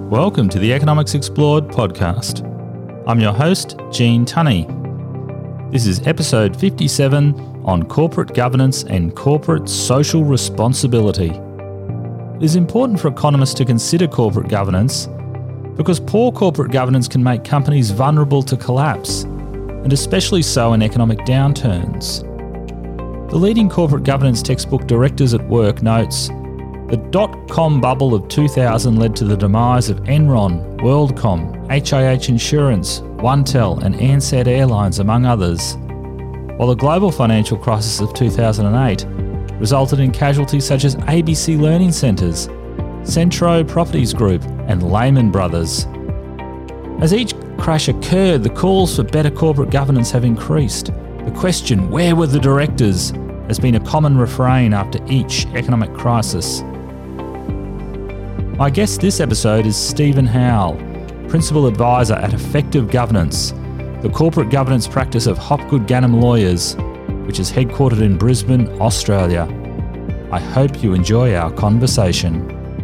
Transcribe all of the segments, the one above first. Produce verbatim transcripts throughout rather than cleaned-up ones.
Welcome to the Economics Explored podcast. I'm your host, Gene Tunney. This is episode fifty-seven on corporate governance and corporate social responsibility. It is important for economists to consider corporate governance because poor corporate governance can make companies vulnerable to collapse, and especially so in economic downturns. The leading corporate governance textbook, Directors at Work, notes the dot-com bubble of two thousand led to the demise of Enron, WorldCom, H I H Insurance, OneTel and Ansett Airlines, among others, while the global financial crisis of two thousand eight resulted in casualties such as A B C Learning Centres, Centro Properties Group and Lehman Brothers. As each crash occurred, the calls for better corporate governance have increased. The question, where were the directors, has been a common refrain after each economic crisis. My guest this episode is Stephen Howell, Principal Advisor at Effective Governance, the corporate governance practice of Hopgood Gannam Lawyers, which is headquartered in Brisbane, Australia. I hope you enjoy our conversation.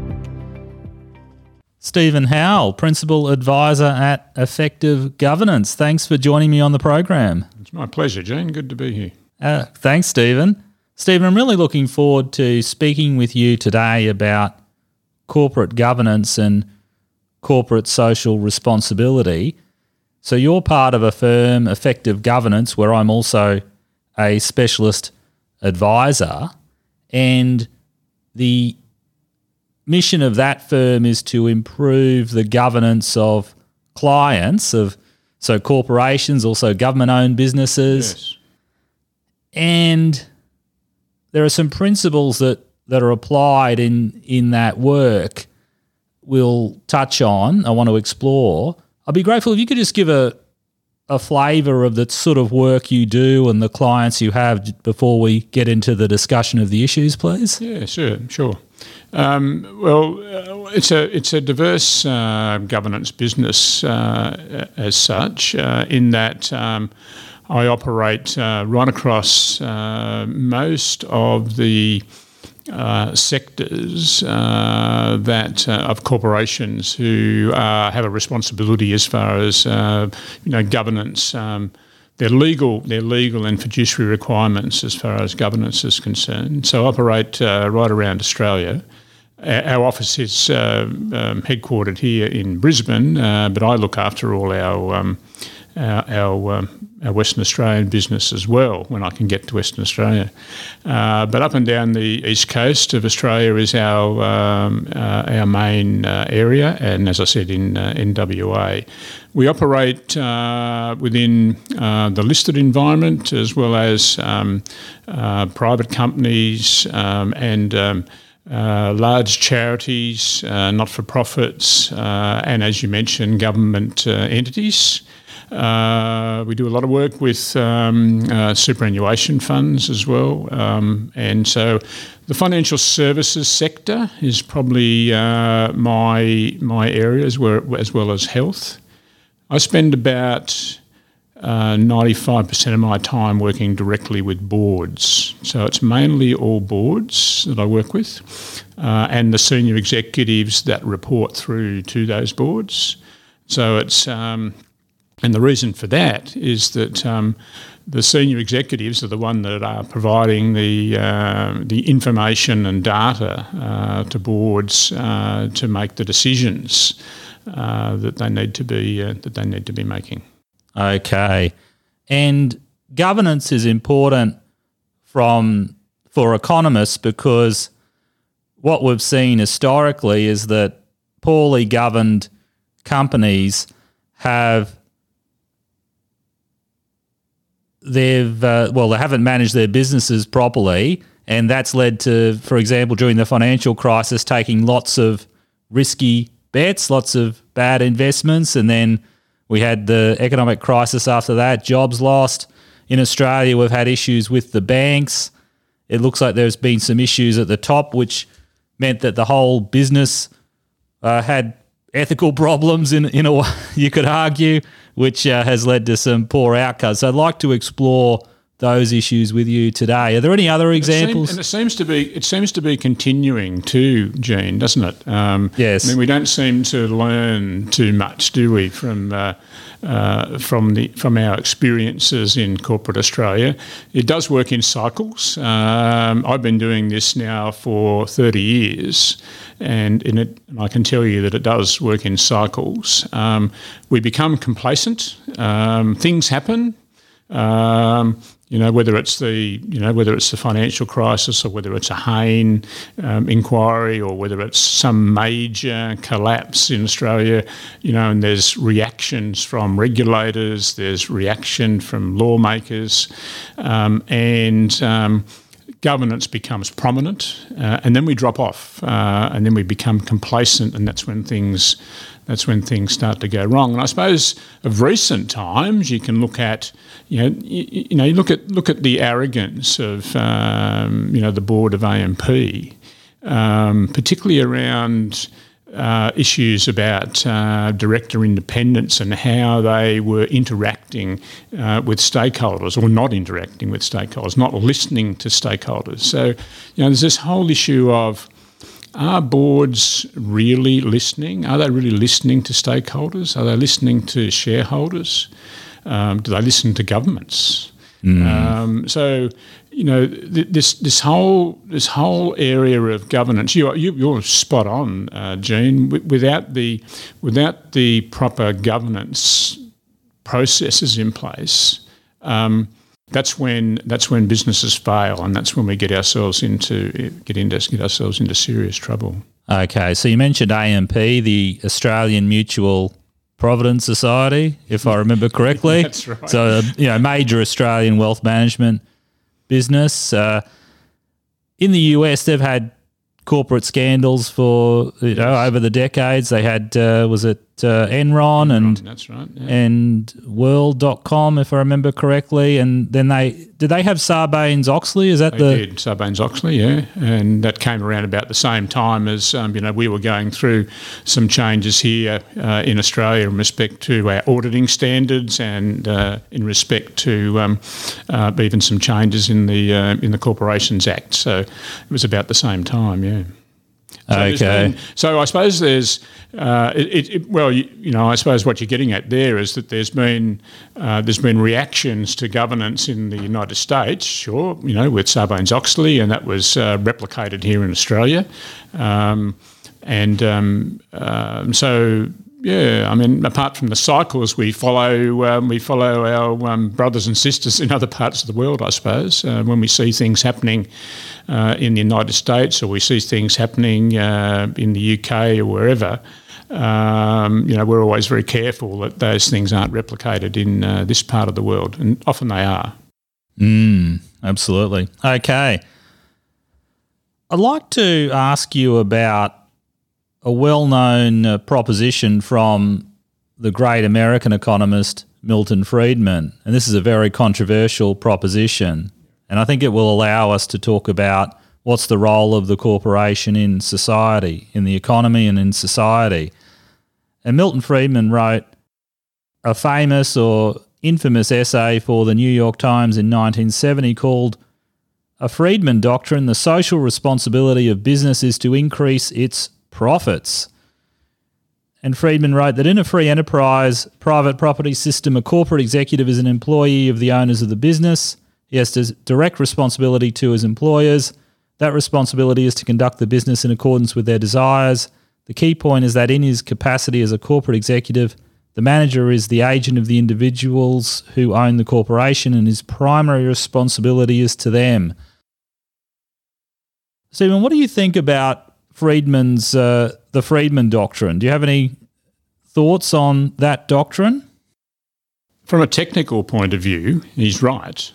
Stephen Howell, Principal Advisor at Effective Governance. Thanks for joining me on the program. It's my pleasure, Gene. Good to be here. Uh, thanks, Stephen. Stephen, I'm really looking forward to speaking with you today about corporate governance and corporate social responsibility. So you're part of a firm, Effective Governance, where I'm also a specialist advisor, and the mission of that firm is to improve the governance of clients, of so corporations, also government-owned businesses. Yes. And there are some principles that, that are applied in, in that work we'll touch on, I want to explore. I'd be grateful if you could just give a, a flavour of the sort of work you do and the clients you have before we get into the discussion of the issues, please. Yeah, sure, sure. Um, well, uh, it's a it's a diverse uh, governance business uh, as such, uh, in that um, I operate uh, right across uh, most of the uh, sectors uh, that uh, of corporations who uh, have a responsibility as far as uh, you know governance. Um, Their legal, their legal and fiduciary requirements as far as governance is concerned. So I operate uh, right around Australia. Our office is uh, um, headquartered here in Brisbane, uh, but I look after all our um, our, our, um, our Western Australian business as well when I can get to Western Australia. Uh, but up and down the east coast of Australia is our um, uh, our main uh, area, and as I said, in uh, in W A. We operate uh, within uh, the listed environment as well as um, uh, private companies um, and um, uh, large charities, uh, not-for-profits, uh, and as you mentioned, government uh, entities. Uh, we do a lot of work with um, uh, superannuation funds as well. Um, and so the financial services sector is probably uh, my, my area as well, as well as health. I spend about uh, ninety-five percent of my time working directly with boards. So it's mainly all boards that I work with uh, and the senior executives that report through to those boards. So it's, um, and the reason for that is that um, the senior executives are the one that are providing the uh, the information and data uh, to boards uh, to make the decisions Uh, that they need to be uh, that they need to be making. Okay, and governance is important from for economists because what we've seen historically is that poorly governed companies have they've uh, well they haven't managed their businesses properly, and that's led to, for example, during the financial crisis, taking lots of risky bets, lots of bad investments, and then we had the economic crisis after that, jobs lost. In Australia, we've had issues with the banks. It looks like there's been some issues at the top, which meant that the whole business uh, had ethical problems, in, in a way, you could argue, which uh, has led to some poor outcomes. So I'd like to explore those issues with you today. Are there any other examples? And it seems, and it seems to be it seems to be continuing too, Gene, doesn't it? Um, yes. I mean, we don't seem to learn too much, do we, from uh, uh, from the from our experiences in corporate Australia? It does work in cycles. Um, I've been doing this now for thirty years, and in it, and I can tell you that it does work in cycles. Um, we become complacent. Um, things happen. Um, you know, whether it's the you know whether it's the financial crisis or whether it's a Hayne um, inquiry or whether it's some major collapse in Australia, you know, and there's reactions from regulators, there's reaction from lawmakers, um, and um, governance becomes prominent, uh, and then we drop off, uh, and then we become complacent, and that's when things that's when things start to go wrong. And I suppose of recent times, you can look at, you know, you, you know, you look at look at the arrogance of, um, you know, the board of A M P, um, particularly around uh, issues about uh, director independence and how they were interacting uh, with stakeholders or not interacting with stakeholders, not listening to stakeholders. So, you know, there's this whole issue of, are boards really listening? Are they really listening to stakeholders? Are they listening to shareholders? Um, do they listen to governments? Mm. Um, so, you know, th- this this whole this whole area of governance, you, you you're spot on, uh, Gene. W- without the without the proper governance processes in place, um, That's when that's when businesses fail, and that's when we get ourselves into get into get ourselves into serious trouble. Okay, so you mentioned A M P, the Australian Mutual Provident Society, if I remember correctly. That's right. So, you know, major Australian wealth management business. Uh, in the U S, they've had corporate scandals for, you know, over the decades. They had, uh, was it uh, Enron, Enron and that's right, yeah. and World dot com, if I remember correctly. And then they, did they have Sarbanes-Oxley? Is that they the... They did, Sarbanes-Oxley, yeah. And that came around about the same time as, um, you know, we were going through some changes here uh, in Australia in respect to our auditing standards and uh, in respect to um, uh, even some changes in the uh, in the Corporations Act. So it was about the same time, yeah. So okay. Been, so I suppose there's, uh, it, it, well, you, you know, I suppose what you're getting at there is that there's been uh, there's been reactions to governance in the United States, sure, you know, with Sarbanes-Oxley, and that was uh, replicated here in Australia, um, and um, um, so. Yeah, I mean, apart from the cycles, we follow um, we follow our um, brothers and sisters in other parts of the world, I suppose. Uh, when we see things happening uh, in the United States, or we see things happening uh, in the U K or wherever, um, you know, we're always very careful that those things aren't replicated in uh, this part of the world, and often they are. Mm, absolutely. Okay. I'd like to ask you about a well-known uh, proposition from the great American economist Milton Friedman, and this is a very controversial proposition, and I think it will allow us to talk about what's the role of the corporation in society, in the economy and in society. And Milton Friedman wrote a famous or infamous essay for the New York Times in nineteen seventy called "A Friedman Doctrine, the Social Responsibility of Business is to Increase Its Profits." And Friedman wrote that in a free enterprise private property system, a corporate executive is an employee of the owners of the business. He has direct responsibility to his employers. That responsibility is to conduct the business in accordance with their desires. The key point is that in his capacity as a corporate executive, the manager is the agent of the individuals who own the corporation, and his primary responsibility is to them. Stephen, what do you think about Friedman's uh, the Friedman Doctrine? Do you have any thoughts on that doctrine? From a technical point of view, he's right.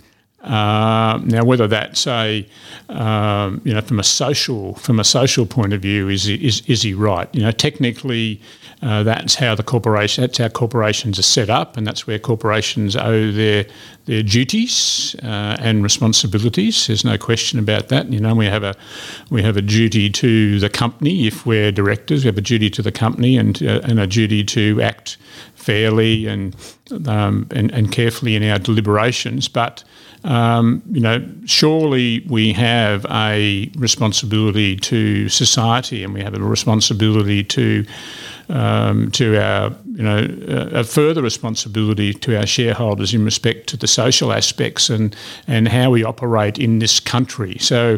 Uh, now, whether that's a um, you know from a social from a social point of view, is is is he right? You know, technically, uh, that's how the corporation that's how corporations are set up, and that's where corporations owe their their duties uh, and responsibilities. There's no question about that. You know, we have a we have a duty to the company if we're directors. We have a duty to the company and uh, and a duty to act fairly and um, and, and carefully in our deliberations. But um, you know, surely we have a responsibility to society, and we have a responsibility to um, to our you know a further responsibility to our shareholders in respect to the social aspects and and how we operate in this country. So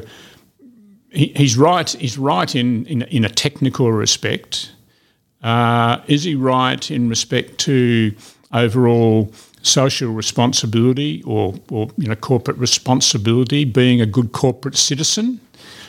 he, he's right. He's right in in, in a technical respect. Uh, is he right in respect to overall social responsibility or, or you know corporate responsibility, being a good corporate citizen?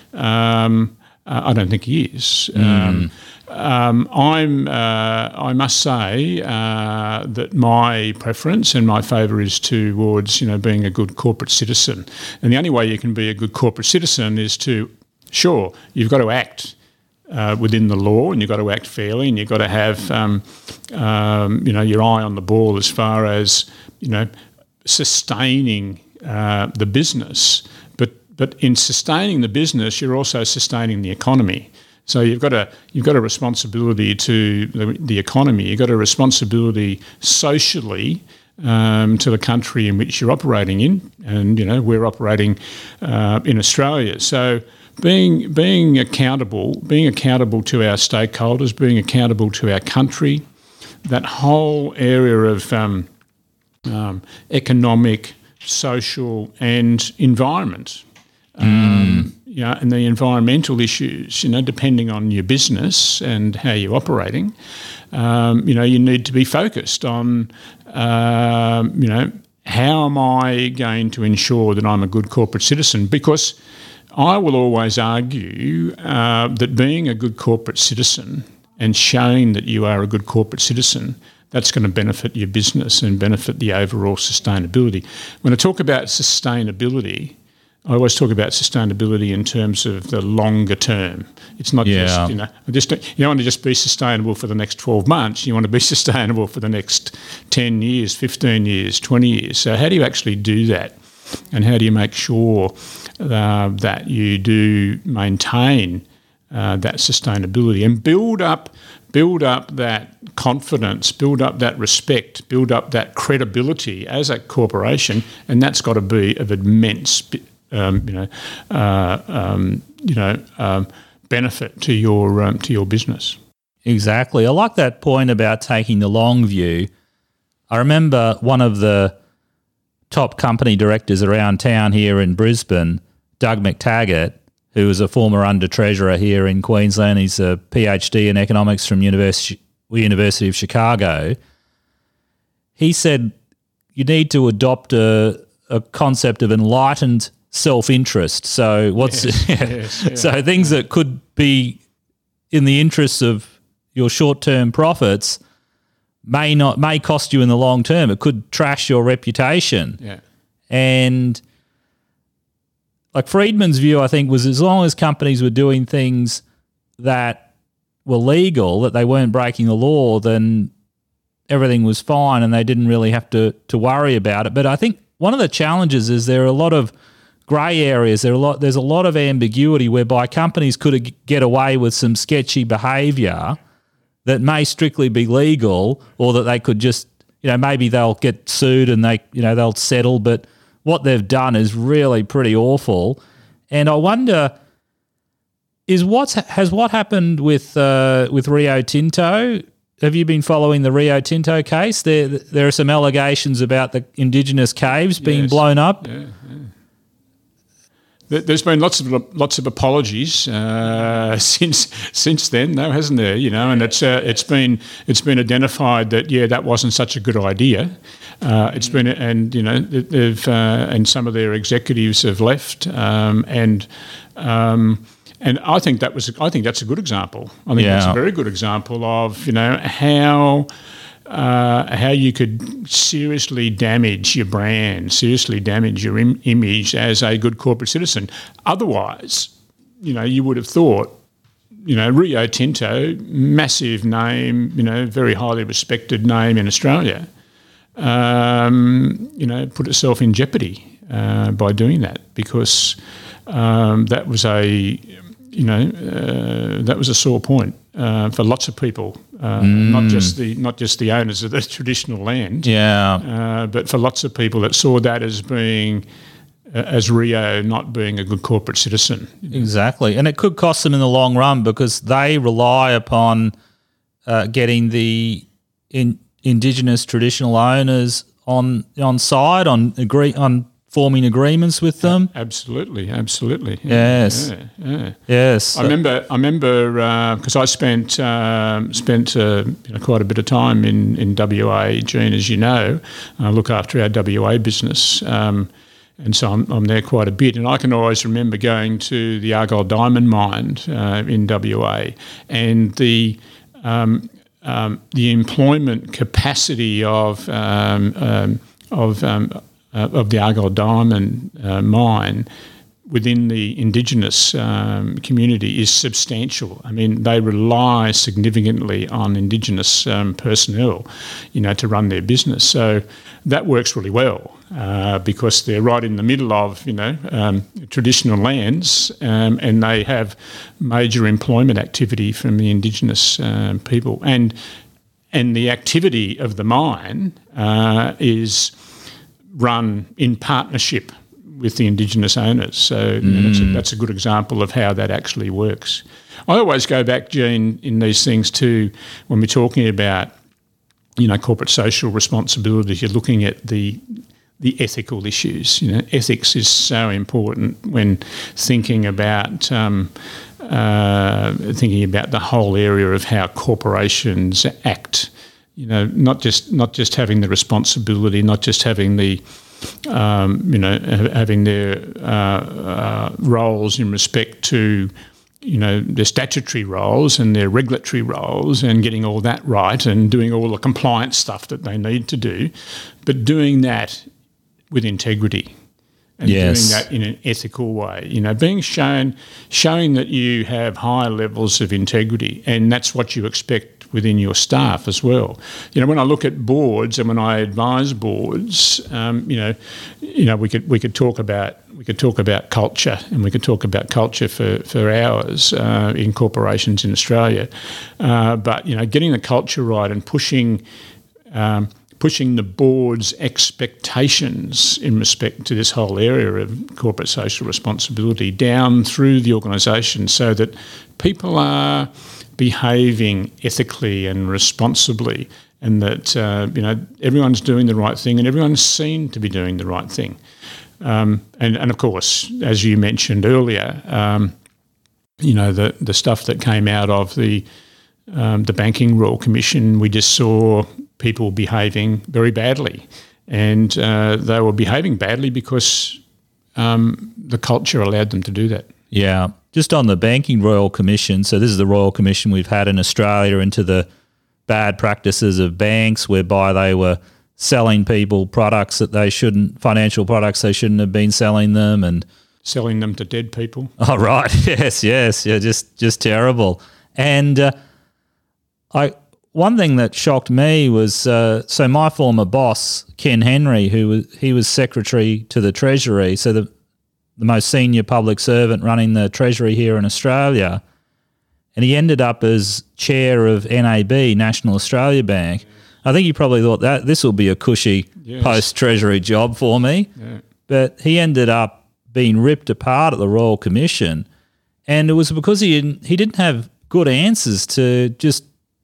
Um, uh, I don't think he is. Mm. Um, um, I'm. Uh, I must say uh, that my preference and my favour is towards you know being a good corporate citizen, and the only way you can be a good corporate citizen is to, sure, you've got to act Uh, within the law, and you've got to act fairly, and you've got to have, um, um, you know, your eye on the ball as far as you know, sustaining uh, the business. But but in sustaining the business, you're also sustaining the economy. So you've got a you've got a responsibility to the, the economy. You've got a responsibility socially um, to the country in which you're operating in, and you know we're operating uh, in Australia. So. Being being accountable, being accountable to our stakeholders, being accountable to our country, that whole area of um, um, economic, social, and environment, um, mm. you know, and the environmental issues, you know, depending on your business and how you're operating, um, you know, you need to be focused on, um, you know, how am I going to ensure that I'm a good corporate citizen? Because I will always argue uh, that being a good corporate citizen and showing that you are a good corporate citizen, that's going to benefit your business and benefit the overall sustainability. When I talk about sustainability, I always talk about sustainability in terms of the longer term. It's not yeah. just, you know, just you don't want to just be sustainable for the next twelve months. You want to be sustainable for the next ten years, fifteen years, twenty years. So how do you actually do that? And how do you make sure uh, that you do maintain uh, that sustainability and build up, build up that confidence, build up that respect, build up that credibility as a corporation, and that's got to be of immense, um, you know, uh, um, you know, um, benefit to your um, to your business. Exactly. I like that point about taking the long view. I remember one of the top company directors around town here in Brisbane, Doug McTaggart, who is a former under-treasurer here in Queensland. He's a PhD in economics from University, University of Chicago. He said you need to adopt a, a concept of enlightened self-interest. So what's yes, yes, yeah. So things that could be in the interests of your short-term profits may not may cost you in the long term. It could trash your reputation. Yeah. And like Friedman's view, I think, was as long as companies were doing things that were legal, that they weren't breaking the law, then everything was fine and they didn't really have to to worry about it. But I think one of the challenges is there are a lot of grey areas. There are a lot there's a lot of ambiguity whereby companies could get away with some sketchy behaviour that may strictly be legal, or that they could just, you know, maybe they'll get sued and they, you know, they'll settle, but what they've done is really pretty awful. And I wonder, is what's has what happened with uh, with Rio Tinto? Have you been following the Rio Tinto case? There, there are some allegations about the indigenous caves being yes. blown up. Yeah, yeah. There's been lots of lots of apologies uh, since since then, though, hasn't there? You know, and it's uh, it's been it's been identified that yeah, that wasn't such a good idea. Uh, it's been and you know they've uh, and some of their executives have left, um, and um, and I think that was I think that's a good example. I think yeah. that's a very good example of you know how. Uh, how you could seriously damage your brand, seriously damage your im- image as a good corporate citizen. Otherwise, you know, you would have thought, you know, Rio Tinto, massive name, you know, very highly respected name in Australia, um, you know, put itself in jeopardy uh, by doing that because um, that was a, you know, uh, that was a sore point. uh, for lots of people, uh, mm. not just the not just the owners of the traditional land, yeah, uh, but for lots of people that saw that as being uh, as Rio not being a good corporate citizen. Exactly, and it could cost them in the long run because they rely upon uh, getting the in, Indigenous traditional owners on on side on agree on. forming agreements with them. Absolutely, absolutely. Yes, yeah, yeah. yes. I remember. I remember because uh, I spent um, spent uh, you know, quite a bit of time in, in W A, Gene, as you know. I look after our W A business, um, and so I'm, I'm there quite a bit. And I can always remember going to the Argyle Diamond Mine uh, in W A, and the um, um, the employment capacity of um, um, of um, Uh, of the Argyle Diamond uh, Mine within the Indigenous um, community is substantial. I mean, they rely significantly on Indigenous um, personnel, you know, to run their business. So that works really well uh, because they're right in the middle of, you know, um, traditional lands, um, and they have major employment activity from the Indigenous um, people. And and the activity of the mine uh, is run in partnership with the Indigenous owners. So mm. you know, that's, a, that's a good example of how that actually works. I always go back, Gene, in these things too, when we're talking about, you know, corporate social responsibility, you're looking at the the ethical issues. You know, ethics is so important when thinking about um, uh, thinking about the whole area of how corporations act. You know, not just not just having the responsibility, not just having the, um, you know, having their uh, uh, roles in respect to, you know, their statutory roles and their regulatory roles and getting all that right and doing all the compliance stuff that they need to do, but doing that with integrity. And yes. doing that in an ethical way, you know, being shown, showing that you have high levels of integrity, and that's what you expect within your staff as well. You know, when I look at boards and when I advise boards, um, you know, you know, we could we could talk about we could talk about culture, and we could talk about culture for for hours uh, in corporations in Australia. Uh, but you know, getting the culture right and pushing. Um, pushing the board's expectations in respect to this whole area of corporate social responsibility down through the organisation so that people are behaving ethically and responsibly, and that uh, you know, everyone's doing the right thing and everyone's seen to be doing the right thing. Um, and, and of course, as you mentioned earlier, um, you know, the, the stuff that came out of the um, the Banking Royal Commission, we just saw people behaving very badly, and uh, they were behaving badly because um, the culture allowed them to do that. Yeah. Just on the Banking Royal Commission, so this is the Royal Commission we've had in Australia into the bad practices of banks whereby they were selling people products that they shouldn't, financial products they shouldn't have been selling them, and selling them to dead people. Oh, right. Yes, yes. Yeah, just just terrible. And uh, I... One thing that shocked me was, uh, so my former boss, Ken Henry, who was he was secretary to the Treasury, so the the most senior public servant running the Treasury here in Australia, and he ended up as chair of N A B, National Australia Bank. I think he probably thought that this will be a cushy yes. post-Treasury job for me, yeah. but he ended up being ripped apart at the Royal Commission, and it was because he didn't, he didn't have good answers to just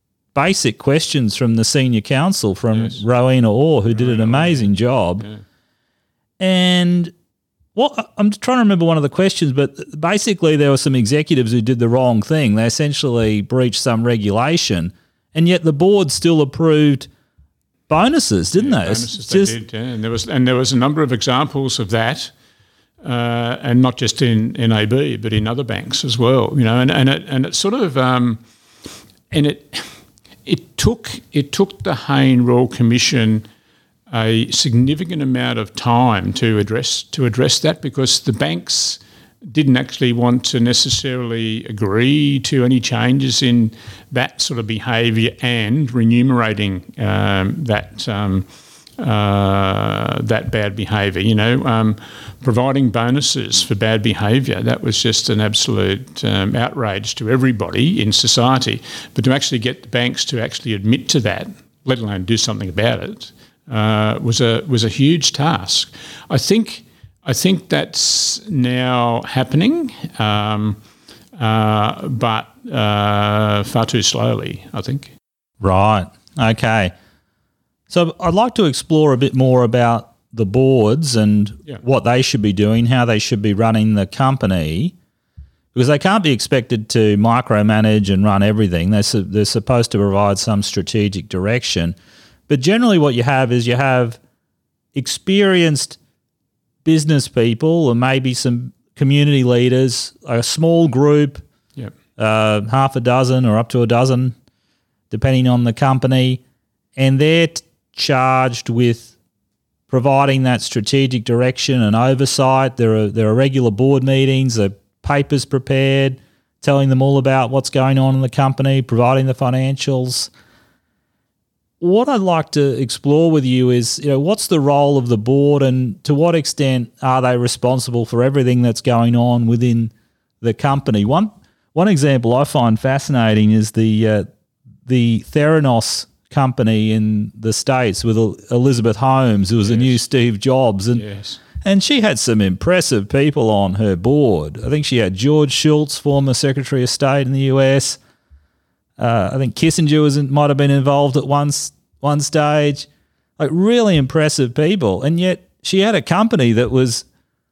basic questions from the senior counsel, from yes. Rowena Orr, who Rowena did an amazing Orr. job. Yeah. And well, I'm trying to remember one of the questions, but basically there were some executives who did the wrong thing. They essentially breached some regulation, and yet the board still approved bonuses, didn't yeah, they? Bonuses they just, did, yeah. And there was and there was a number of examples of that, uh, and not just in N A B, but in other banks as well. You know, and and it and it sort of um, and it. It took it took the Hayne Royal Commission a significant amount of time to address to address that, because the banks didn't actually want to necessarily agree to any changes in that sort of behaviour and remunerating um, that um, uh, that bad behaviour. You know, um, providing bonuses for bad behaviour, that was just an absolute um, outrage to everybody in society. But to actually get the banks to actually admit to that, let alone do something about it, uh, was a was a huge task. I think I think that's now happening, um, uh, but uh, far too slowly, I think. Right. Okay. So I'd like to explore a bit more about the boards and yeah. what they should be doing, how they should be running the company, because they can't be expected to micromanage and run everything. They're, su- they're supposed to provide some strategic direction. But generally what you have is you have experienced business people or maybe some community leaders, a small group, yep. uh, half a dozen or up to a dozen, depending on the company, and they're t- charged with providing that strategic direction and oversight. There are there are regular board meetings, there are papers prepared, telling them all about what's going on in the company, providing the financials. What I'd like to explore with you is, you know, what's the role of the board and to what extent are they responsible for everything that's going on within the company? One one example I find fascinating is the uh, the Theranos company in the States with Elizabeth Holmes, who was yes. a new Steve Jobs. And yes. and she had some impressive people on her board. I think she had George Shultz, former Secretary of State in the U S. Uh, I think Kissinger was in, might have been involved at one, one stage. Like really impressive people. And yet she had a company that was,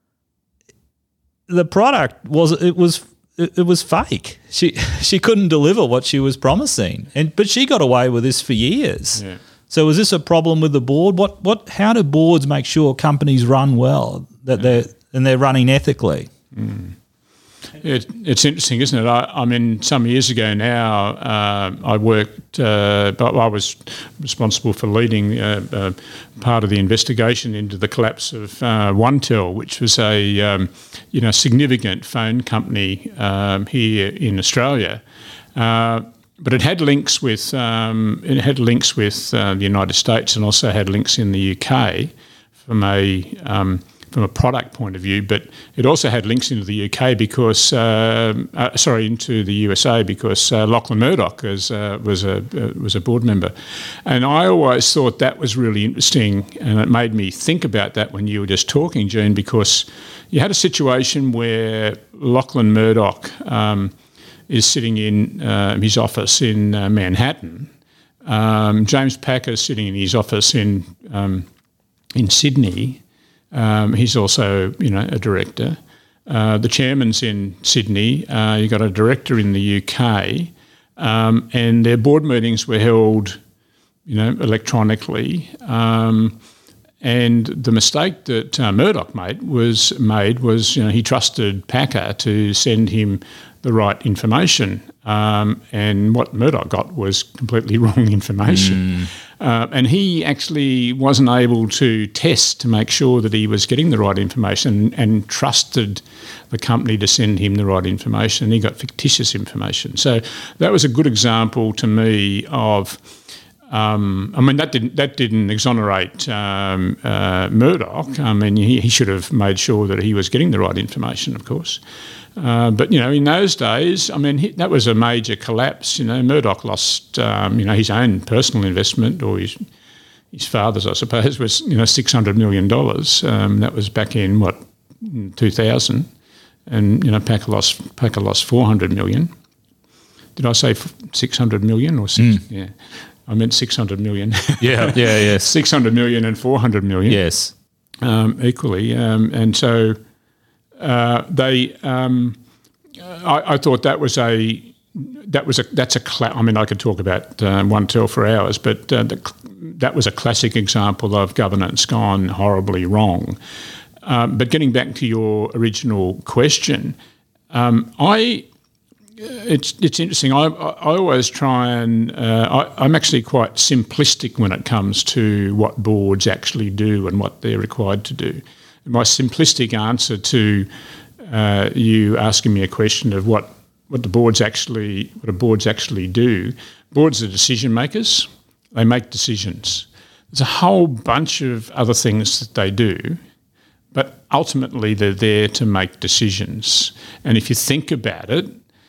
the product was, it was It, it was fake. She she couldn't deliver what she was promising, and but she got away with this for years. Yeah. So is this a problem with the board? What what? How do boards make sure companies run well, that yeah. they're and they're running ethically? Mm. It, it's interesting, isn't it? I, I mean, some years ago now, uh, I worked. Uh, but I was responsible for leading uh, uh, part of the investigation into the collapse of uh, OneTel, which was a um, you know significant phone company um, here in Australia. Uh, but it had links with um, it had links with uh, the United States and also had links in the U K from a um, from a product point of view, but it also had links into the U K because, uh, uh, sorry, into the U S A because uh, Lachlan Murdoch was, uh, was, a, uh, was a board member. And I always thought that was really interesting, and it made me think about that when you were just talking, Jean, because you had a situation where Lachlan Murdoch um, is sitting in uh, his office in uh, Manhattan. Um, James Packer is sitting in his office in um, in Sydney. Um, he's also, you know, a director. Uh, the chairman's in Sydney. Uh, you've got a director in the U K, um, and their board meetings were held, you know, electronically. Um, and the mistake that uh, Murdoch made was made was, you know, he trusted Packer to send him the right information, um, and what Murdoch got was completely wrong information. Mm. Uh, and he actually wasn't able to test to make sure that he was getting the right information and trusted the company to send him the right information. And he got fictitious information. So that was a good example to me of, um, I mean, that didn't that didn't exonerate um, uh, Murdoch. I mean, he, he should have made sure that he was getting the right information, of course. Uh, but, you know, in those days, I mean, he, that was a major collapse. You know, Murdoch lost, um, you know, his own personal investment, or his his father's, I suppose, was, you know, six hundred million dollars. Um, that was back in, what, two thousand. And, you know, Packer lost, Packer lost four hundred million dollars. Did I say six hundred million dollars or six? Mm. Yeah. I meant six hundred million dollars. Yeah, yeah, yeah. six hundred million dollars and four hundred million dollars. Yes. Um, equally. Um, and so... Uh, they, um, I, I thought that was a, that was a, that's a, cla- I mean, I could talk about uh, OneTel for hours, but uh, the, that was a classic example of governance gone horribly wrong. Um, but getting back to your original question, um, I, it's it's interesting. I I always try and uh, I, I'm actually quite simplistic when it comes to what boards actually do and what they're required to do. My simplistic answer to uh, you asking me a question of what, what the boards actually what the boards actually do. Boards are decision makers. They make decisions. there's a whole bunch of other things that they do, but ultimately they're there to make decisions. And if you think about it,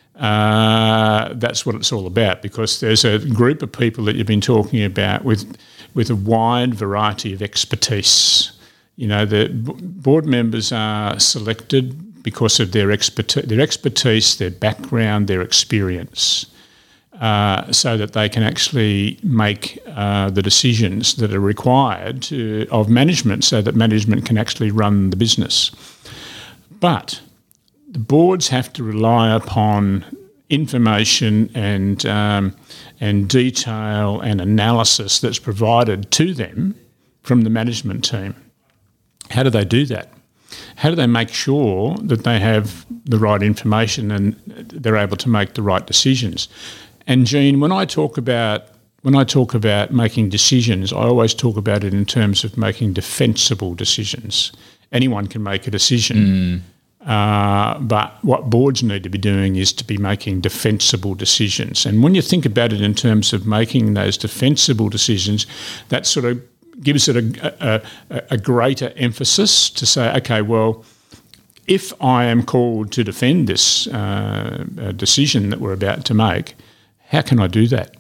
uh, that's what it's all about, because there's a group of people that you've been talking about with with a wide variety of expertise. You know, the b- board members are selected because of their expertise, their expertise, their background, their experience, uh, so that they can actually make uh, the decisions that are required to, of management, so that management can actually run the business. But the boards have to rely upon information and um, and detail and analysis that's provided to them from the management team. How do they do that? How do they make sure that they have the right information and they're able to make the right decisions? And Jean, when I talk about when I talk about making decisions, I always talk about it in terms of making defensible decisions. Anyone can make a decision, mm. uh, but what boards need to be doing is to be making defensible decisions. And when you think about it in terms of making those defensible decisions, that sort of gives it a, a, a greater emphasis to say, okay, well, if I am called to defend this uh, decision that we're about to make, how can I do that?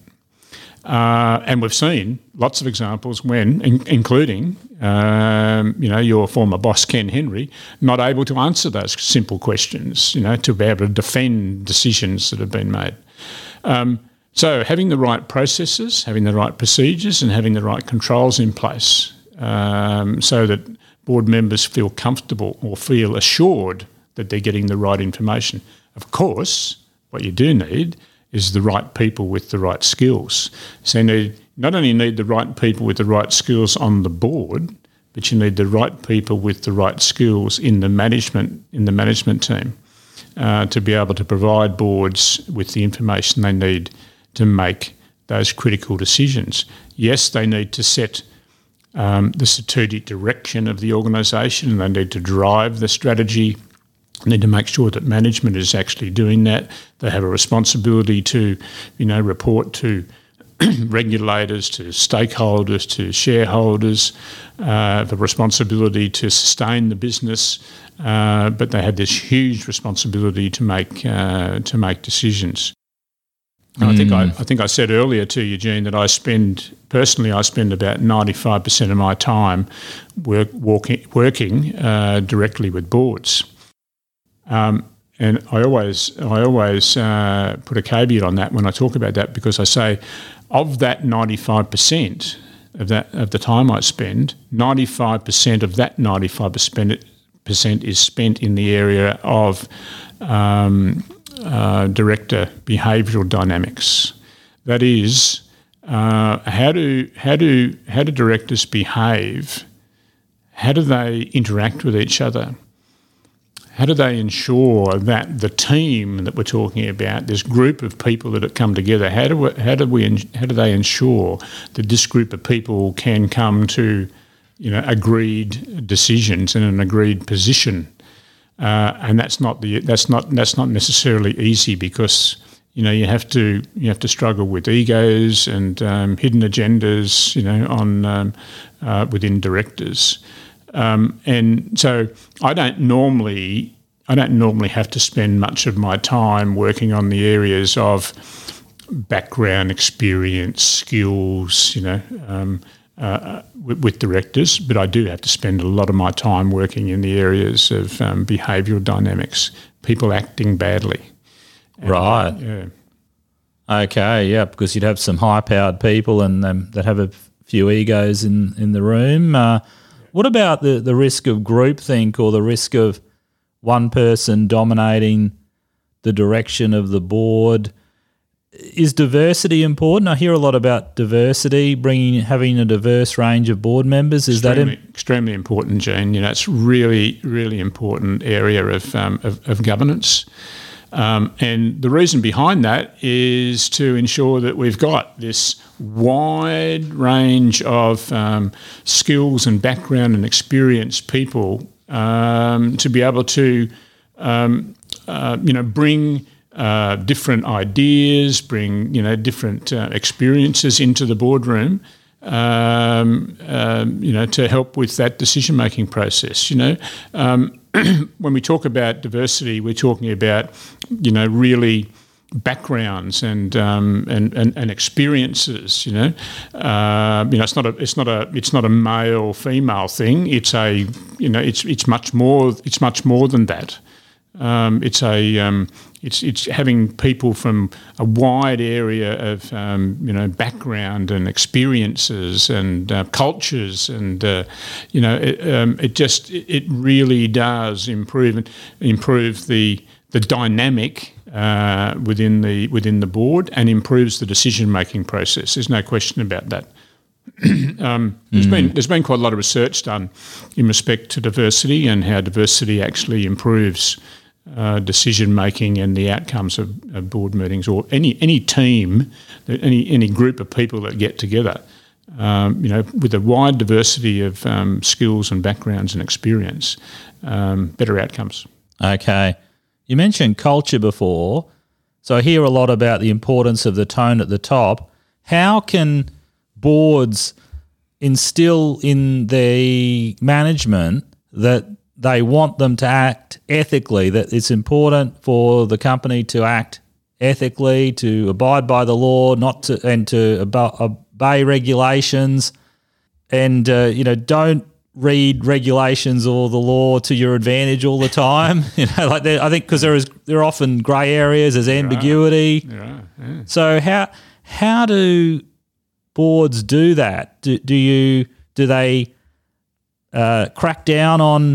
Uh, and we've seen lots of examples when, in, including, um, you know, your former boss, Ken Henry, not able to answer those simple questions, you know, to be able to defend decisions that have been made. Um, so having the right processes, having the right procedures and having the right controls in place um, so that board members feel comfortable or feel assured that they're getting the right information. Of course, what you do need is the right people with the right skills. So you need, not only need the right people with the right skills on the board, but you need the right people with the right skills in the management in the management team uh, to be able to provide boards with the information they need to make those critical decisions. Yes, they need to set um, the strategic direction of the organisation, and they need to drive the strategy. Need to make sure that management is actually doing that. They have a responsibility to, you know, report to regulators, to stakeholders, to shareholders, uh, the responsibility to sustain the business, uh, but they have this huge responsibility to make uh, to make decisions. And mm. I think I, I think I said earlier to you, Jean, that I spend personally I spend about ninety-five percent of my time work, walking, working uh, directly with boards. Um, and I always, I always uh, put a caveat on that when I talk about that, because I say, of that ninety-five percent of that of the time I spend, ninety-five percent of that ninety-five percent is spent in the area of um, uh, director behavioural dynamics. That is, uh, how do how do how do directors behave? How do they interact with each other? How do they ensure that the team that we're talking about, this group of people that have come together, how do we, how do we how do they ensure that this group of people can come to, you know, agreed decisions in an agreed position? Uh, and that's not the that's not that's not necessarily easy, because you know you have to you have to struggle with egos and um, hidden agendas, you know, on um, uh, within directors. Um, and so I don't normally I don't normally have to spend much of my time working on the areas of background, experience, skills, you know, um, uh, with, with directors, but I do have to spend a lot of my time working in the areas of um, behavioural dynamics, people acting badly. And, right. Uh, yeah. Okay, yeah, because you'd have some high-powered people and um, that have a few egos in, in the room. Uh, What about the, the risk of groupthink or the risk of one person dominating the direction of the board? Is diversity important? I hear a lot about diversity, bringing having a diverse range of board members. Is extremely, that in- extremely important, Jean? You know, it's really, really important area of um, of, of governance. Um, and the reason behind that is to ensure that we've got this wide range of um, skills and background and experienced people um, to be able to, um, uh, you know, bring uh, different ideas, bring, you know, different uh, experiences into the boardroom um, um, you know, to help with that decision-making process. You know, um, when we talk about diversity, we're talking about, you know, really backgrounds and um, and, and and experiences. You know, uh, you know, it's not a it's not a it's not a male female thing. It's a you know, it's it's much more it's much more than that. Um, it's a um, it's it's having people from a wide area of um, you know background and experiences and uh, cultures, and uh, you know it, um, it just it really does improve improve the the dynamic uh, within the within the board, and improves the decision making process. There's no question about that. um, there's mm. been there's been quite a lot of research done in respect to diversity and how diversity actually improves Uh, decision making and the outcomes of, of board meetings, or any any team, any any group of people that get together, um, you know, with a wide diversity of um, skills and backgrounds and experience, um, better outcomes. Okay, you mentioned culture before, so I hear a lot about the importance of the tone at the top. How can boards instill in the management that they want them to act ethically, that it's important for the company to act ethically, to abide by the law, not to and to obey regulations, and uh, you know, don't read regulations or the law to your advantage all the time. You know, like I think because there is there are often grey areas, there's ambiguity. Yeah, yeah. So how how do boards do that? Do, do you do they uh, crack down on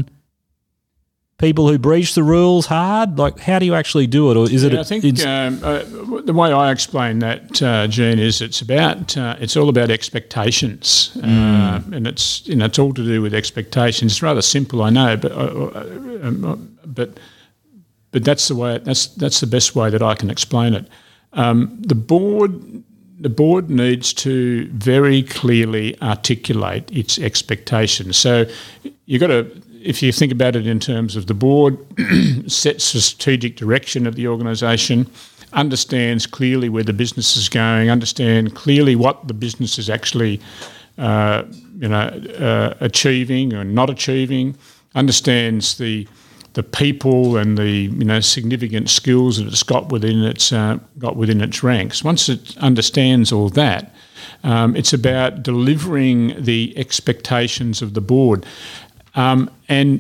people who breach the rules hard? Like, how do you actually do it, or is yeah, it? I think um, uh, the way I explain that, uh, Gene, is it's about uh, it's all about expectations, mm. uh, and it's you know it's all to do with expectations. It's rather simple, I know, but uh, um, but but that's the way that's that's the best way that I can explain it. Um, the board the board needs to very clearly articulate its expectations. So you've got to. If you think about it in terms of the board, sets the strategic direction of the organisation, understands clearly where the business is going, understand clearly what the business is actually, uh, you know, uh, achieving or not achieving, understands the the people and the you know significant skills that it's got within its uh, got within its ranks. Once it understands all that, um, it's about delivering the expectations of the board. Um, and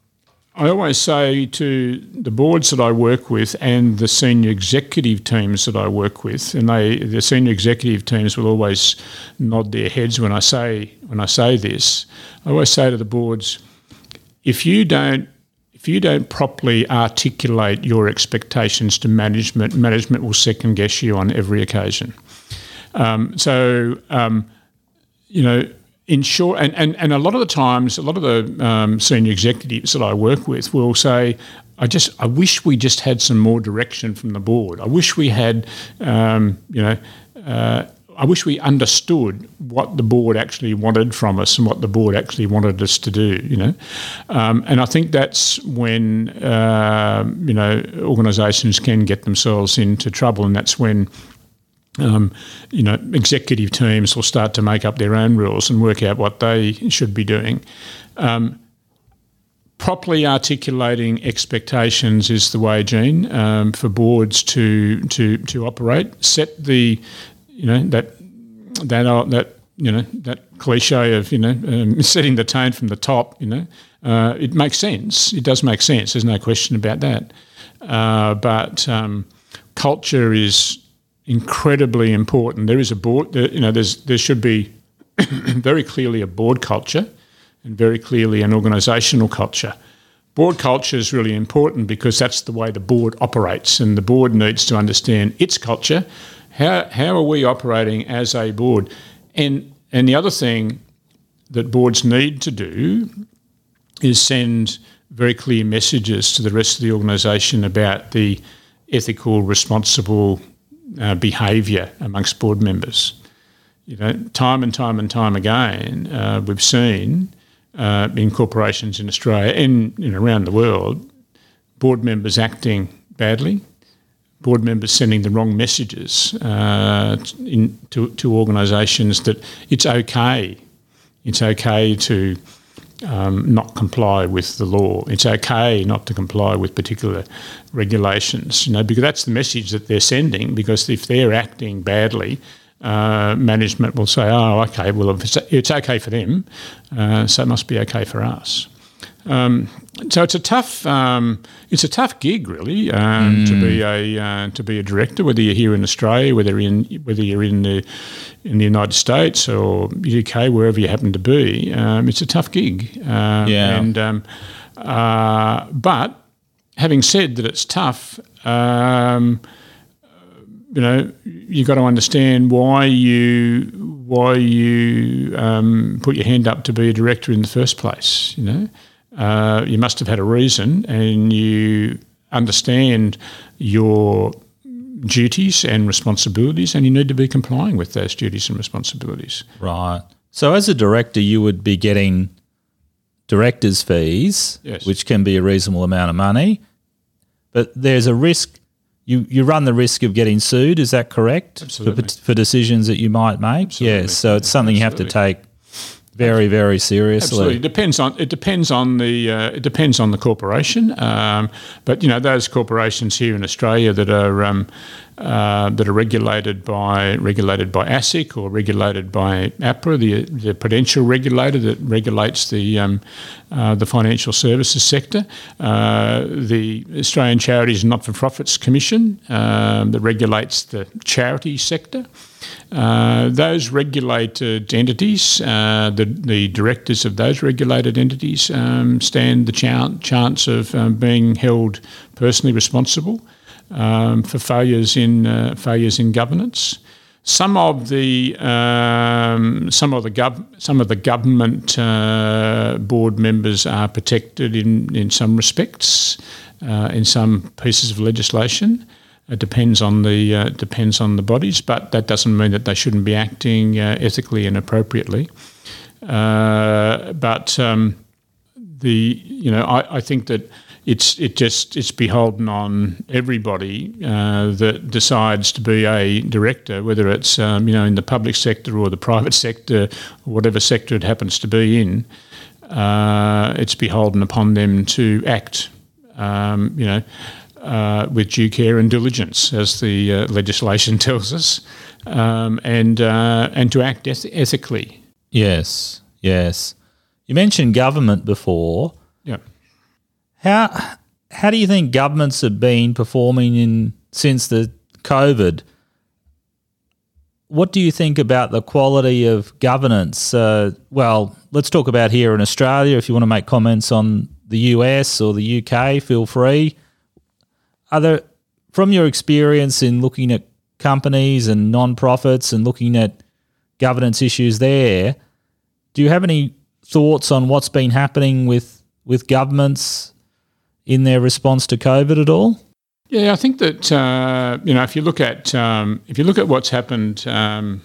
I always say to the boards that I work with and the senior executive teams that I work with, and they the senior executive teams will always nod their heads when I say when I say this. I always say to the boards, if you don't if you don't properly articulate your expectations to management, management will second guess you on every occasion. Um, so um, you know. Ensure, and, and, and a lot of the times, a lot of the um, senior executives that I work with will say, I just, I wish we just had some more direction from the board. I wish we had, um, you know, uh, I wish we understood what the board actually wanted from us and what the board actually wanted us to do, you know. Um, and I think that's when, uh, you know, organisations can get themselves into trouble, and that's when Um, you know, executive teams will start to make up their own rules and work out what they should be doing. Um, properly articulating expectations is the way, Gene, um, for boards to to to operate. Set the, you know, that that uh, that you know that cliche of you know um, setting the tone from the top. You know, uh, it makes sense. It does make sense. There's no question about that. Uh, but um, culture is incredibly important. There is a board, you know, there's there should be very clearly a board culture and very clearly an organisational culture. Board culture is really important because that's the way the board operates, and the board needs to understand its culture. How how are we operating as a board? And and the other thing that boards need to do is send very clear messages to the rest of the organisation about the ethical, responsible Uh, behaviour amongst board members. You know, time and time and time again, uh, we've seen uh, in corporations in Australia and you know, around the world, board members acting badly, board members sending the wrong messages uh, in, to, to organisations that it's okay, it's okay to um, not comply with the law. It's okay not to comply with particular regulations, you know, because that's the message that they're sending. Because if they're acting badly, uh, management will say, "Oh, okay, well, if it's, it's okay for them, uh, so it must be okay for us." Um, so it's a tough, um, it's a tough gig, really, um, mm. to be a uh, to be a director. Whether you're here in Australia, whether in whether you're in the in the United States or U K, wherever you happen to be, um, it's a tough gig. Um, yeah. And um, uh, but having said that, it's tough. Um, you know, you got to understand why you why you um, put your hand up to be a director in the first place. You know. Uh, you must have had a reason, and you understand your duties and responsibilities, and you need to be complying with those duties and responsibilities. Right. So as a director, you would be getting director's fees, yes. which can be a reasonable amount of money, but there's a risk. You, you run the risk of getting sued, is that correct? Absolutely. For, for decisions that you might make? Absolutely. Yes, so it's something Absolutely. you have to take very, very seriously. Absolutely, it depends on it depends on the uh, it depends on the corporation. Um, but you know, those corporations here in Australia that are um, uh, that are regulated by regulated by ASIC or regulated by APRA, the the prudential regulator that regulates the um, uh, the financial services sector, uh, the Australian Charities and Not-for-Profits Commission um, that regulates the charity sector. Uh, those regulated entities, uh, the, the directors of those regulated entities um, stand the ch- chance of um, being held personally responsible um, for failures in uh, failures in governance. Some of the um, some of the gov- some of the government uh, board members are protected in in some respects, uh, in some pieces of legislation. It depends on the uh, depends on the bodies, but that doesn't mean that they shouldn't be acting uh, ethically and appropriately. Uh, but um, the you know I, I think that it's it just it's beholden on everybody uh, that decides to be a director, whether it's um, you know in the public sector or the private sector or whatever sector it happens to be in. Uh, it's beholden upon them to act. Um, you know. Uh, with due care and diligence, as the uh, legislation tells us, um, and uh, and to act eth- ethically. Yes, yes. You mentioned government before. Yeah. How how do you think governments have been performing in since the COVID? What do you think about the quality of governance? Uh, well, let's talk about here in Australia. If you want to make comments on the U S or the U K, feel free. Are there, from your experience in looking at companies and non-profits and looking at governance issues there, do you have any thoughts on what's been happening with with governments in their response to COVID at all? Yeah, I think that uh, you know if you look at um, if you look at what's happened. Um,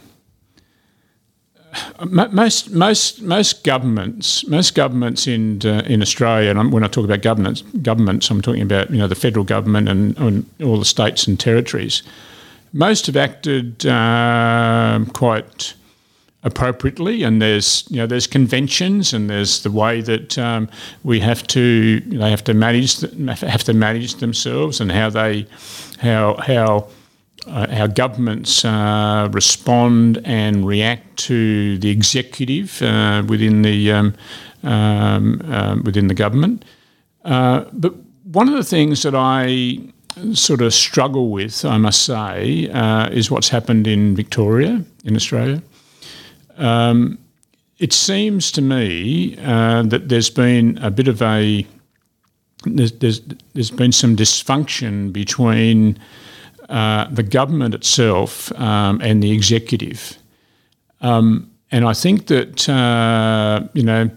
Most most most governments most governments in uh, in Australia, and I'm, when I talk about governments, governments, I'm talking about you know the federal government and, and all the states and territories. Most have acted uh, quite appropriately, and there's you know there's conventions and there's the way that um, we have to they have to manage have to manage themselves and how they how how. Uh, our governments uh, respond and react to the executive uh, within the um, um, um, within the government. Uh, but one of the things that I sort of struggle with, I must say, uh, is what's happened in Victoria, in Australia. Um, it seems to me uh, that there's been a bit of a there's there's, there's been some dysfunction between Uh, the government itself um, and the executive. Um, and I think that, uh, you know,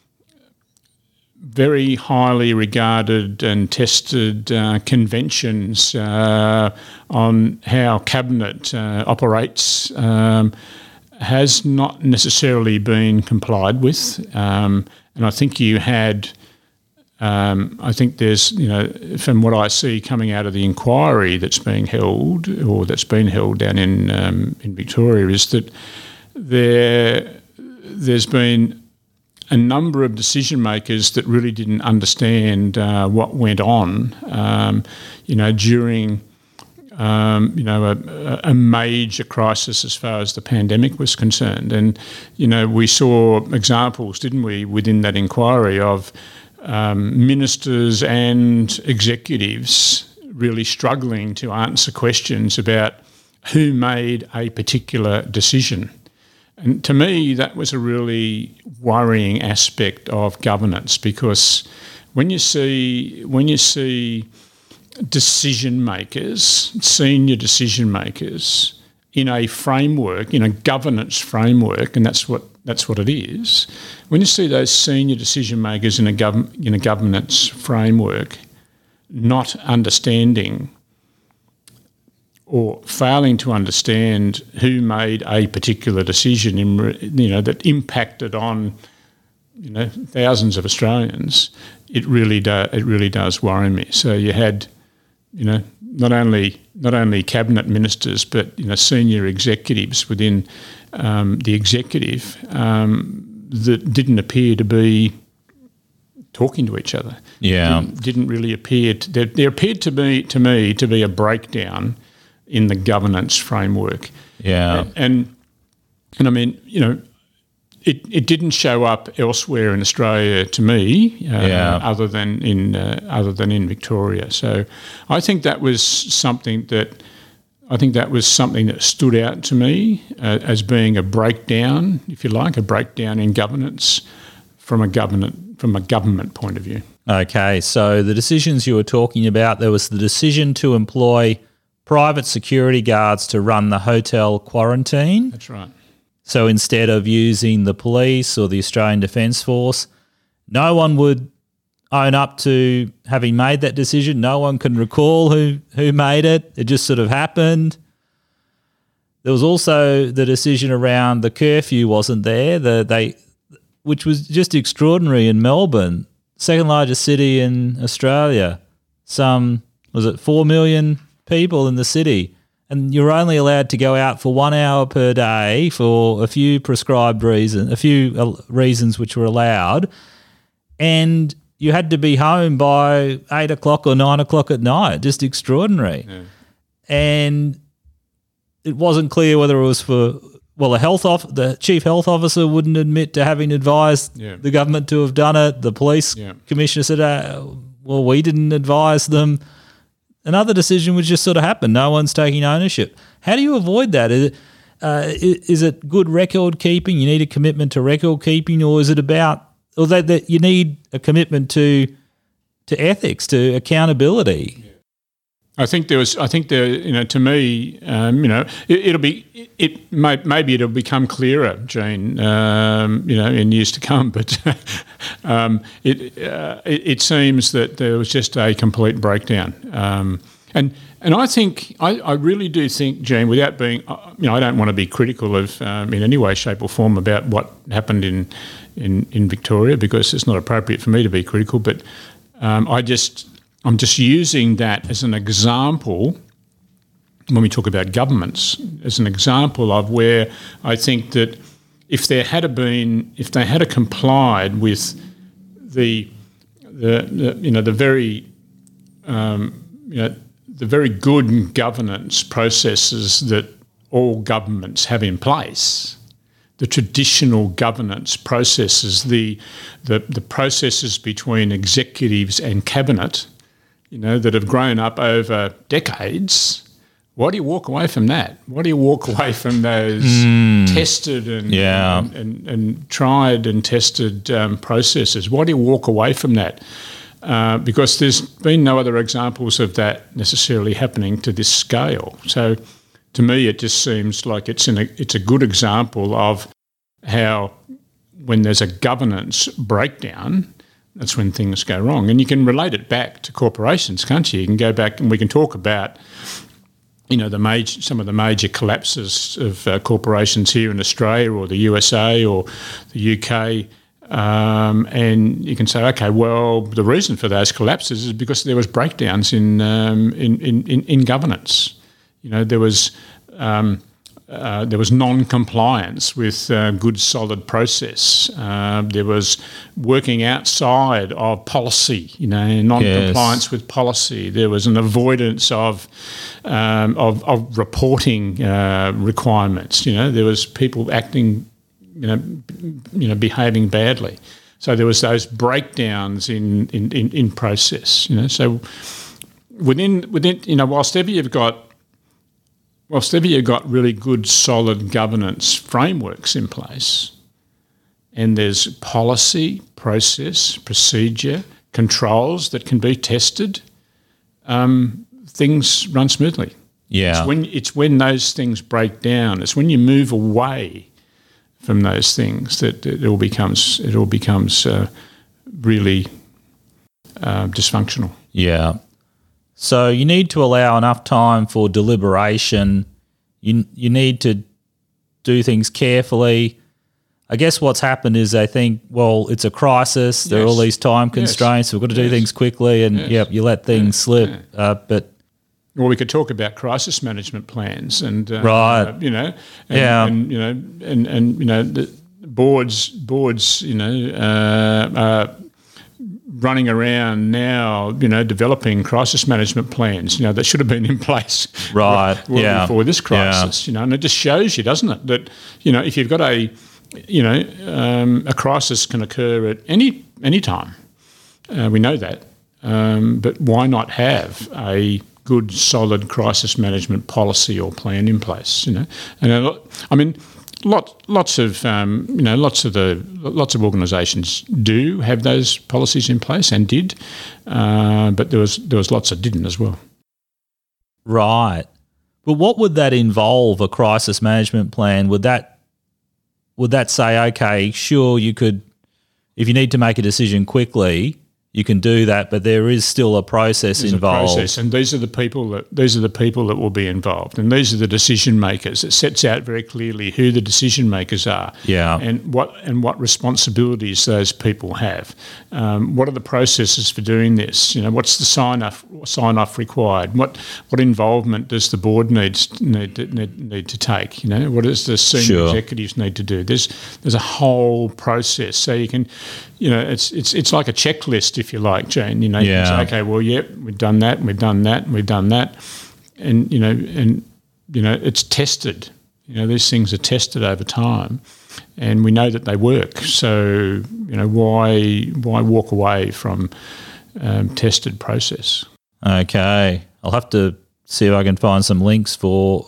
very highly regarded and tested uh, conventions uh, on how cabinet uh, operates um, has not necessarily been complied with. Um, and I think you had Um, I think there's, you know, from what I see coming out of the inquiry that's being held or that's been held down in um, in Victoria, is that there there's been a number of decision makers that really didn't understand uh, what went on, um, you know, during. Um, you know, a, a major crisis as far as the pandemic was concerned. And, you know, we saw examples, didn't we, within that inquiry of um, ministers and executives really struggling to answer questions about who made a particular decision. And to me, that was a really worrying aspect of governance, because when you see when you see decision makers, senior decision makers, in a framework, in a governance framework, and that's what that's what it is. When you see those senior decision makers in a gov- in a governance framework not understanding or failing to understand who made a particular decision, in you know that impacted on you know thousands of Australians, it really do, it really does worry me. So you had. You know, not only not only cabinet ministers, but you know, senior executives within um, the executive um, that didn't appear to be talking to each other. Yeah, didn't, didn't really appear. To, there, there appeared to be to me to be a breakdown in the governance framework. Yeah, and and, and I mean, you know. It it didn't show up elsewhere in Australia to me, uh, yeah. other than in uh, other than in Victoria. So, I think that was something that I think that was something that stood out to me uh, as being a breakdown, if you like, a breakdown in governance from a government from a government point of view. Okay, so the decisions you were talking about, there was the decision to employ private security guards to run the hotel quarantine. That's right. So instead of using the police or the Australian Defence Force, no one would own up to having made that decision. No one can recall who, who made it. It just sort of happened. There was also the decision around the curfew wasn't there, the, they, which was just extraordinary in Melbourne, second largest city in Australia. Some, was it four million people in the city? And you're only allowed to go out for one hour per day for a few prescribed reasons, a few reasons which were allowed, and you had to be home by eight o'clock or nine o'clock at night. Just extraordinary. Yeah. And it wasn't clear whether it was for well, the health off the chief health officer wouldn't admit to having advised yeah. the government to have done it. The police yeah. commissioner said, uh, "Well, we didn't advise them." Another decision would just sort of happen. No one's taking ownership. How do you avoid that? Is it, uh, is it good record keeping? You need a commitment to record keeping, or is it about, or that, that you need a commitment to to ethics, to accountability? Yeah. I think there was. I think there. You know, to me, um, you know, it, it'll be. It, it may, maybe it'll become clearer, Gene. Um, you know, in years to come. But um, it, uh, it it seems that there was just a complete breakdown. Um, and and I think I, I really do think, Gene, without being, you know, I don't want to be critical of um, in any way, shape, or form about what happened in in in Victoria, because it's not appropriate for me to be critical. But um, I just. I'm just using that as an example when we talk about governments, as an example of where I think that if there had been, if they had complied with the, the, the you know, the very, um, you know, the very good governance processes that all governments have in place, the traditional governance processes, the the, the processes between executives and cabinet, you know, that have grown up over decades, why do you walk away from that? Why do you walk away from those mm. tested and, yeah. and, and and tried and tested um, processes? Why do you walk away from that? Uh, because there's been no other examples of that necessarily happening to this scale. So to me, it just seems like it's in a, it's a good example of how when there's a governance breakdown, that's when things go wrong. And you can relate it back to corporations, can't you? You can go back and we can talk about, you know, the major, some of the major collapses of uh, corporations here in Australia or the U S A or the U K Um, and you can say, okay, well, the reason for those collapses is because there was breakdowns in um, in, in, in governance. You know, there was um, uh, there was non-compliance with uh, good, solid process. Uh, there was working outside of policy. You know, non-compliance yes. with policy. There was an avoidance of um, of, of reporting uh, requirements. You know, there was people acting. You know, you know, behaving badly. So there was those breakdowns in, in, in, in process. You know, so within within you know, whilst ever you've got, whilst ever you've got really good, solid governance frameworks in place, and there's policy, process, procedure, controls that can be tested, um, things run smoothly. Yeah, it's when it's when those things break down. It's when you move away from those things that it all becomes it all becomes uh, really uh, dysfunctional. Yeah. So you need to allow enough time for deliberation. You you need to do things carefully. I guess what's happened is they think, well, it's a crisis. There yes. are all these time constraints. Yes. We've got to do yes. things quickly, and yes. yep, you let things yeah. slip. Yeah. Uh, but Well, we could talk about crisis management plans, and uh, right, uh, you know, and, yeah, and you know, and and you know, the boards, boards, you know, uh, uh, running around now, you know, developing crisis management plans, you know, that should have been in place right, well yeah, before this crisis, yeah. you know, and it just shows you, doesn't it, that you know, if you've got a, you know, um, a crisis can occur at any any time, uh, we know that, um, but why not have a good, solid crisis management policy or plan in place, you know, and a lot, I mean, lot, lots of um, you know, lots of the lots of organisations do have those policies in place and did, uh, but there was there was lots that didn't as well. Right, but what would that involve? A crisis management plan? Would that would that say, okay, sure, you could, if you need to make a decision quickly, you can do that, but there is still a process There's involved. A process, and these are the people that these are the people that will be involved, and these are the decision makers. It sets out very clearly who the decision makers are, yeah, and what and what responsibilities those people have. Um, what are the processes for doing this? You know, what's the sign off sign off required? What what involvement does the board needs need to, need, need to take? You know, what does the senior sure. executives need to do? There's there's a whole process, so you can, you know, it's it's it's like a checklist, if you like, Jane. You know, you yeah. can say, okay, well, yep, we've done that, and we've done that, and we've done that, and you know, and you know, it's tested. You know, these things are tested over time, and we know that they work. So, you know, why why walk away from um, tested process? Okay, I'll have to see if I can find some links for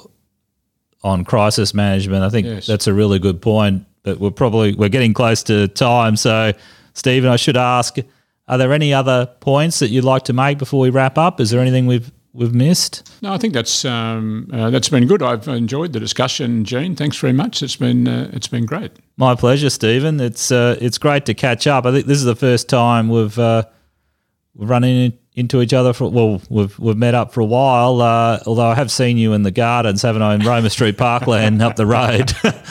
on crisis management. I think yes. that's a really good point. But we're probably we're getting close to time. So, Stephen, I should ask: are there any other points that you'd like to make before we wrap up? Is there anything we've we've missed? No, I think that's um, uh, that's been good. I've enjoyed the discussion, Gene. Thanks very much. It's been uh, it's been great. My pleasure, Stephen. It's uh, it's great to catch up. I think this is the first time we've uh, we've run in, into each other for well, we've we've met up for a while. Uh, although I have seen you in the gardens, haven't I, in Roma Street Parkland up the road?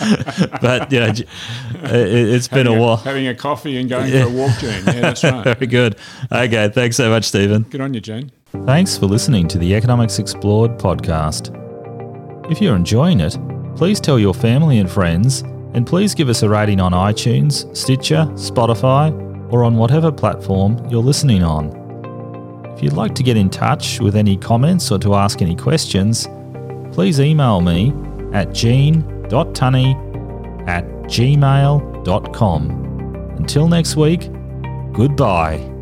But you know, it, it's been having a while. A, having a coffee and going yeah. for a walk, Gene. Yeah, that's right. Very good. Okay, thanks so much, Stephen. Good on you, Gene. Thanks for listening to the Economics Explored podcast. If you're enjoying it, please tell your family and friends, and please give us a rating on iTunes, Stitcher, Spotify, or on whatever platform you're listening on. If you'd like to get in touch with any comments or to ask any questions, please email me at gene dot tunney at gmail dot com. Until next week, goodbye.